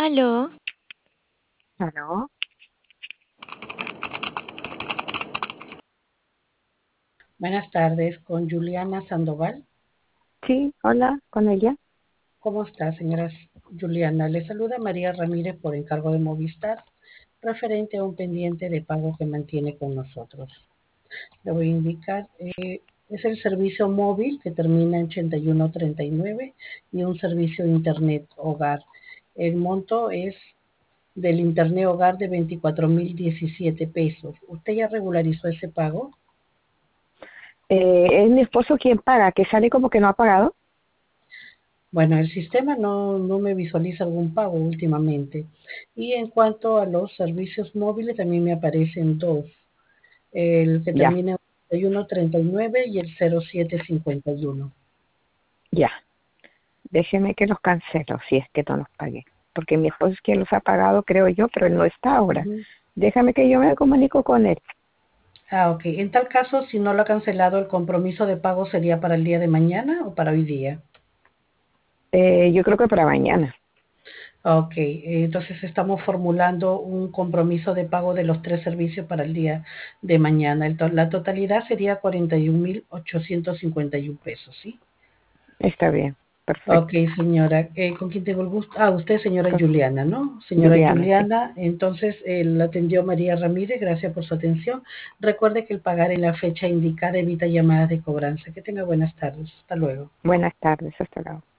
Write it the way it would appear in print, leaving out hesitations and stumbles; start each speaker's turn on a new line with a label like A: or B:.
A: Aló,
B: Aló,
C: Buenas tardes, con Juliana Sandoval.
B: sí, hola, con ella.
C: ¿Cómo está, señora Juliana? Le saluda María Ramírez por encargo de Movistar, referente a un pendiente de pago que mantiene con nosotros. Le voy a indicar, es el servicio móvil que termina en 8139 y un servicio de Internet Hogar. El monto es del Internet Hogar de 24.017 pesos. ¿Usted ya regularizó ese pago?
B: Es mi esposo quien paga, que sale como que no ha pagado.
C: Bueno, el sistema no me visualiza algún pago últimamente. Y en cuanto a los servicios móviles, también me aparecen dos. El que
B: Ya,
C: termina en 3139 y el 0751.
B: ya. Déjeme que los cancelo si es que no los pagué. Porque mi esposo es quien los ha pagado, creo yo, pero él no está ahora.
C: Ujú.
B: Déjame que yo me comunico con él.
C: Ok. En tal caso, si no lo ha cancelado, ¿el compromiso de pago sería para el día de mañana o para hoy día?
B: Yo creo que para mañana.
C: Ok. Entonces estamos formulando un compromiso de pago de los tres servicios para el día de mañana. La totalidad sería 41.851 pesos, ¿sí?
B: Está bien,
C: Ok,
B: perfecto.
C: señora. ¿Con quién tengo el gusto? Usted, señora
B: Con
C: Juliana, ¿no? Señora
B: Juliana, sí.
C: Juliana, entonces la atendió María Ramírez, gracias por su atención. Recuerde que el pagar en la fecha indicada evita llamadas de cobranza. Que tenga buenas tardes. Hasta luego.
B: Buenas tardes, hasta luego.